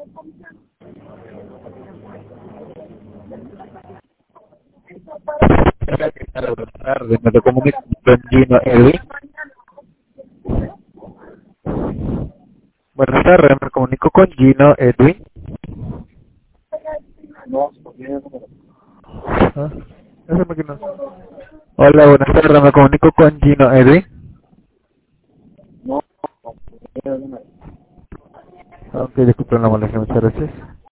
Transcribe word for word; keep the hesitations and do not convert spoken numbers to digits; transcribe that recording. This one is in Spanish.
Hola, ¿qué tal? Buenas tardes. Me comunico con Gino Edwin. Buenas tardes, me comunico con Gino Edwin. Ah, ese máquina. Hola, buenas tardes, me comunico con Gino Edwin. Ok, disculpen la molestia, muchas gracias.